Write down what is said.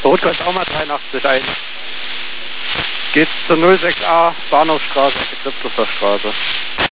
Rotkreuz auch mal 83 ein. Geht's zur 06a Bahnhofstraße, Christopher Straße.